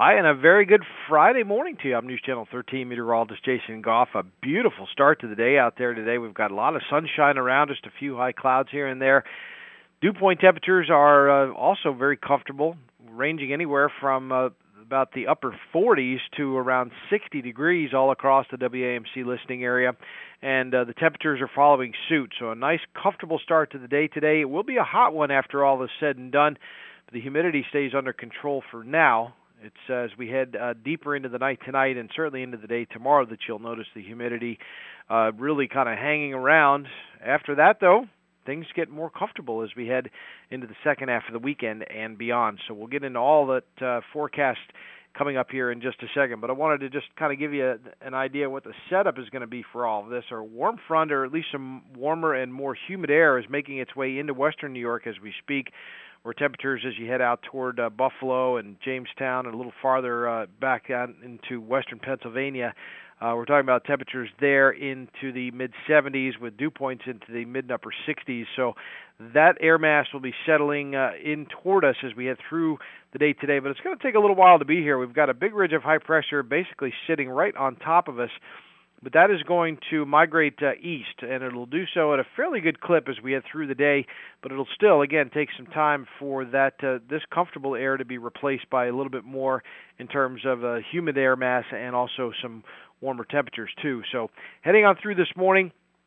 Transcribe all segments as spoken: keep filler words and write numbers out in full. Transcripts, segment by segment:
Hi, and a very good Friday morning to you. I'm News Channel thirteen meteorologist Jason Goff. A beautiful start to the day out there today. We've got a lot of sunshine around, just a few high clouds here and there. Dew point temperatures are uh, also very comfortable, ranging anywhere from uh, about the upper forties to around sixty degrees all across the W A M C listening area. And uh, the temperatures are following suit, so a nice, comfortable start to the day today. It will be a hot one after all is said and done, but the humidity stays under control for now. It's uh, as we head uh, deeper into the night tonight and certainly into the day tomorrow that you'll notice the humidity uh, really kind of hanging around. After that, though, things get more comfortable as we head into the second half of the weekend and beyond. So we'll get into all that uh, forecast coming up here in just a second. But I wanted to just kind of give you a, an idea what the setup is going to be for all of this. Our warm front, or at least some warmer and more humid air, is making its way into western New York as we speak, where temperatures as you head out toward uh, Buffalo and Jamestown and a little farther uh, back out into western Pennsylvania, uh, we're talking about temperatures there into the mid seventies with dew points into the mid and upper sixties. So that air mass will be settling uh, in toward us as we head through the day today, but it's going to take a little while to be here. We've got a big ridge of high pressure basically sitting right on top of us, but that is going to migrate uh, east, and it'll do so at a fairly good clip as we head through the day, but it'll still, again, take some time for that uh, this comfortable air to be replaced by a little bit more in terms of uh, humid air mass and also some warmer temperatures, too. So heading on through this morning,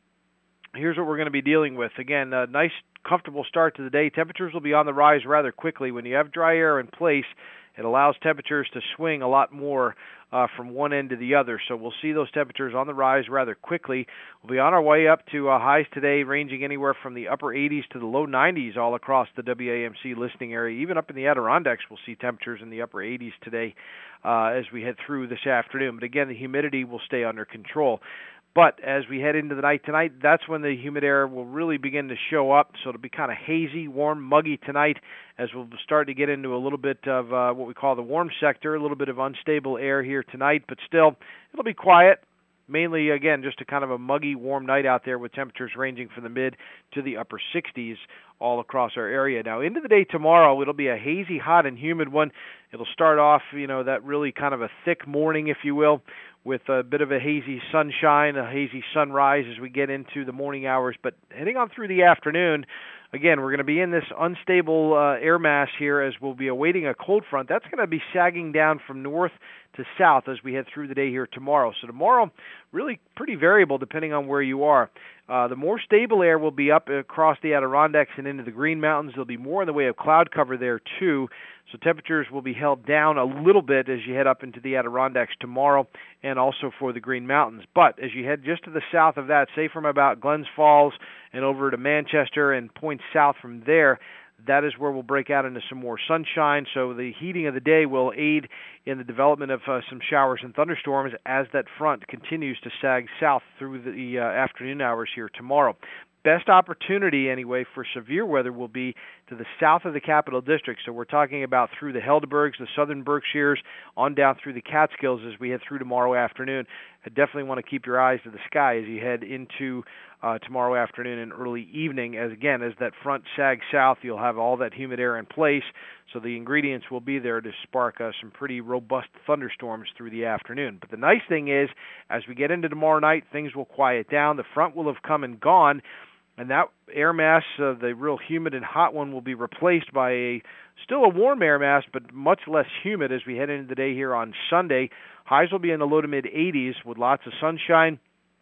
here's what we're going to be dealing with. Again, a nice, comfortable start to the day. Temperatures will be on the rise rather quickly. When you have dry air in place, it allows temperatures to swing a lot more uh, from one end to the other. So we'll see those temperatures on the rise rather quickly. We'll be on our way up to uh, highs today ranging anywhere from the upper eighties to the low nineties all across the W A M C listening area. Even up in the Adirondacks, we'll see temperatures in the upper eighties today uh, as we head through this afternoon. But again, the humidity will stay under control. But as we head into the night tonight, that's when the humid air will really begin to show up. So it'll be kind of hazy, warm, muggy tonight as we'll start to get into a little bit of uh, what we call the warm sector, a little bit of unstable air here tonight. But still, it'll be quiet. Mainly, again, just a kind of a muggy, warm night out there with temperatures ranging from the mid to the upper sixties all across our area. Now, into the day tomorrow, it'll be a hazy, hot, and humid one. It'll start off, you know, that really kind of a thick morning, if you will, with a bit of a hazy sunshine, a hazy sunrise as we get into the morning hours. But heading on through the afternoon, again, we're going to be in this unstable uh, air mass here as we'll be awaiting a cold front. That's going to be sagging down from north to south as we head through the day here tomorrow. So tomorrow, really pretty variable depending on where you are. Uh, the more stable air will be up across the Adirondacks and into the Green Mountains. There'll be more in the way of cloud cover there, too. So temperatures will be held down a little bit as you head up into the Adirondacks tomorrow and also for the Green Mountains. But as you head just to the south of that, say from about Glens Falls and over to Manchester and points south from there, that is where we'll break out into some more sunshine. So the heating of the day will aid in the development of uh, some showers and thunderstorms as that front continues to sag south through the uh, afternoon hours here tomorrow. Best opportunity, anyway, for severe weather will be to the south of the Capital District. So we're talking about through the Helderbergs, the southern Berkshires, on down through the Catskills as we head through tomorrow afternoon. I definitely want to keep your eyes to the sky as you head into uh, tomorrow afternoon and early evening. As again, as that front sags south, you'll have all that humid air in place. So the ingredients will be there to spark uh, some pretty robust thunderstorms through the afternoon. But the nice thing is, as we get into tomorrow night, things will quiet down. The front will have come and gone. And that air mass, uh, the real humid and hot one, will be replaced by a still a warm air mass, but much less humid as we head into the day here on Sunday. Highs will be in the low to mid eighties with lots of sunshine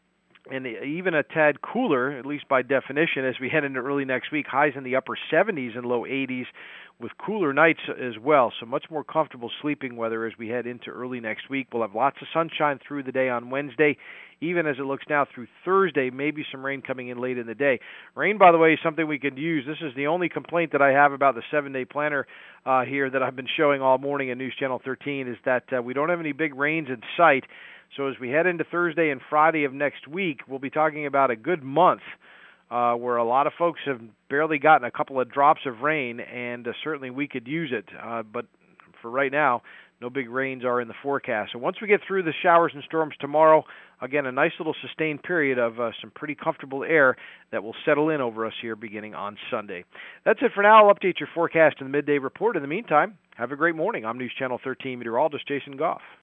and even a tad cooler, at least by definition, as we head into early next week. Highs in the upper seventies and low eighties with cooler nights as well. So much more comfortable sleeping weather as we head into early next week. We'll have lots of sunshine through the day on Wednesday, even as it looks now through Thursday, maybe some rain coming in late in the day. Rain, by the way, is something we could use. This is the only complaint that I have about the seven-day planner uh, here that I've been showing all morning in News Channel thirteen is that uh, we don't have any big rains in sight. So as we head into Thursday and Friday of next week, we'll be talking about a good month uh, where a lot of folks have barely gotten a couple of drops of rain, and uh, certainly we could use it. Uh, but for right now, No big rains are in the forecast. And once we get through the showers and storms tomorrow, again, a nice little sustained period of uh, some pretty comfortable air that will settle in over us here beginning on Sunday. That's it for now. I'll update your forecast in the midday report. In the meantime, have a great morning. I'm News Channel thirteen meteorologist Jason Goff.